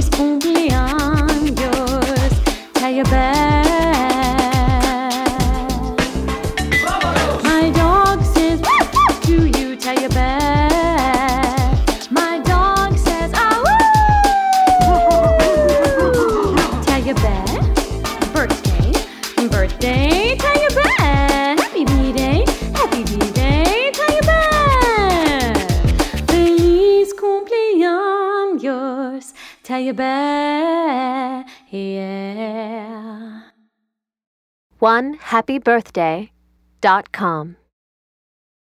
cumpleaños. Tell your bear. My dog says to you. Tell your bear. My dog says tell your bear. Birthday, birthday. Tell your bear. Happy B-day, happy B-day. Tell your bear. Feliz cumpleaños. Tell your bear. Yeah. OneHappyBirthday.com